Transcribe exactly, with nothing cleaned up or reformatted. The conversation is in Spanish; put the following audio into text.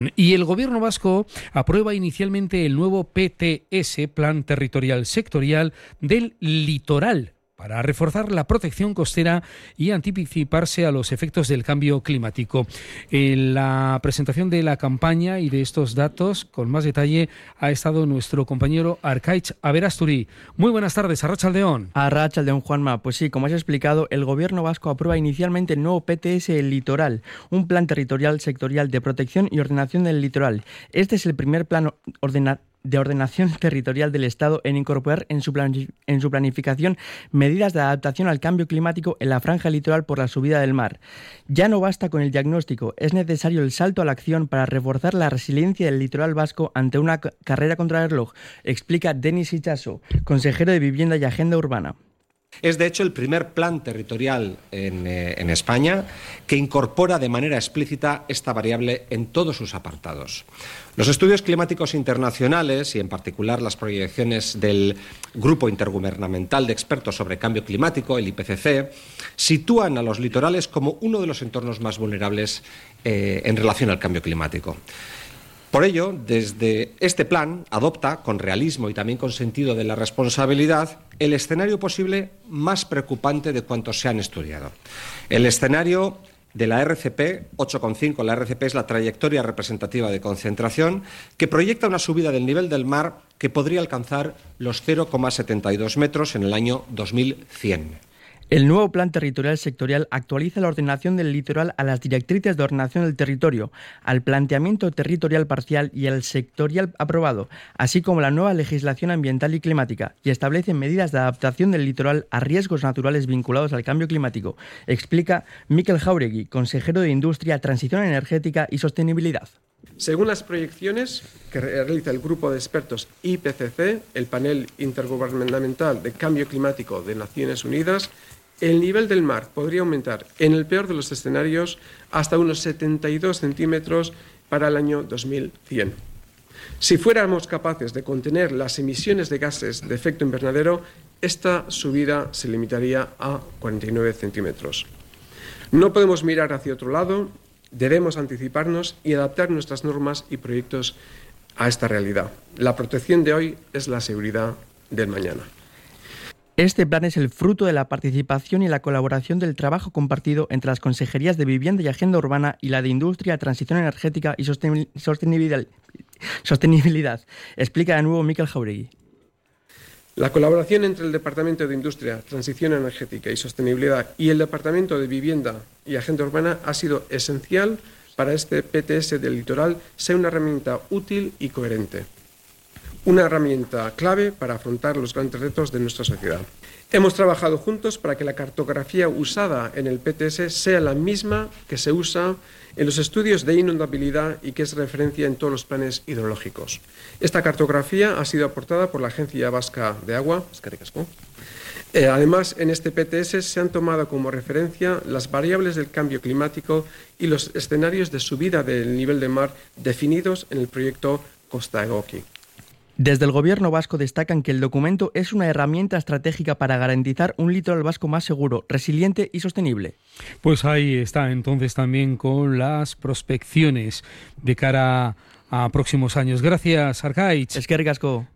Y el Gobierno vasco aprueba inicialmente el nuevo P T S, Plan Territorial Sectorial del Litoral, para reforzar la protección costera y anticiparse a los efectos del cambio climático. En la presentación de la campaña y de estos datos, con más detalle, ha estado nuestro compañero Arkaitz Aberasturi. Muy buenas tardes, Arratsaldeon. Arratsaldeon, Juanma. Pues sí, como has explicado, el Gobierno vasco aprueba inicialmente el nuevo P T S El Litoral, un plan territorial sectorial de protección y ordenación del litoral. Este es el primer plan ordena- de ordenación territorial del Estado en incorporar en su, plan, en su planificación medidas de adaptación al cambio climático en la franja litoral por la subida del mar. Ya no basta con el diagnóstico, es necesario el salto a la acción para reforzar la resiliencia del litoral vasco ante una c- carrera contra el reloj, explica Denis Itxaso, consejero de Vivienda y Agenda Urbana. Es, de hecho, el primer plan territorial en, eh, en España que incorpora de manera explícita esta variable en todos sus apartados. Los estudios climáticos internacionales y, en particular, las proyecciones del Grupo Intergubernamental de Expertos sobre Cambio Climático, el I P C C, sitúan a los litorales como uno de los entornos más vulnerables eh, en relación al cambio climático. Por ello, desde este plan adopta, con realismo y también con sentido de la responsabilidad, el escenario posible más preocupante de cuantos se han estudiado. El escenario de la R C P ocho coma cinco, la R C P es la trayectoria representativa de concentración, que proyecta una subida del nivel del mar que podría alcanzar los cero coma setenta y dos metros en el año dos mil cien. El nuevo Plan Territorial Sectorial actualiza la ordenación del litoral a las directrices de ordenación del territorio, al planteamiento territorial parcial y al sectorial aprobado, así como la nueva legislación ambiental y climática, y establece medidas de adaptación del litoral a riesgos naturales vinculados al cambio climático, explica Mikel Jauregui, consejero de Industria, Transición Energética y Sostenibilidad. Según las proyecciones que realiza el grupo de expertos I P C C, el panel intergubernamental de cambio climático de Naciones Unidas, el nivel del mar podría aumentar, en el peor de los escenarios, hasta unos setenta y dos centímetros para el año dos mil cien. Si fuéramos capaces de contener las emisiones de gases de efecto invernadero, esta subida se limitaría a cuarenta y nueve centímetros. No podemos mirar hacia otro lado, debemos anticiparnos y adaptar nuestras normas y proyectos a esta realidad. La protección de hoy es la seguridad del mañana. Este plan es el fruto de la participación y la colaboración del trabajo compartido entre las consejerías de Vivienda y Agenda Urbana y la de Industria, Transición Energética y Sostenibilidad, sostenibilidad explica de nuevo Mikel Jauregui. La colaboración entre el Departamento de Industria, Transición Energética y Sostenibilidad y el Departamento de Vivienda y Agenda Urbana ha sido esencial para este P T S del litoral sea una herramienta útil y coherente. Una herramienta clave para afrontar los grandes retos de nuestra sociedad. Hemos trabajado juntos para que la cartografía usada en el P T S sea la misma que se usa en los estudios de inundabilidad y que es referencia en todos los planes hidrológicos. Esta cartografía ha sido aportada por la Agencia Vasca de Agua. Eh, además, en este P T S se han tomado como referencia las variables del cambio climático y los escenarios de subida del nivel del mar definidos en el proyecto Costa Egoki. Desde el Gobierno vasco destacan que el documento es una herramienta estratégica para garantizar un litoral vasco más seguro, resiliente y sostenible. Pues ahí está entonces también con las prospecciones de cara a próximos años. Gracias, Arkaitz. Eskerrik asko.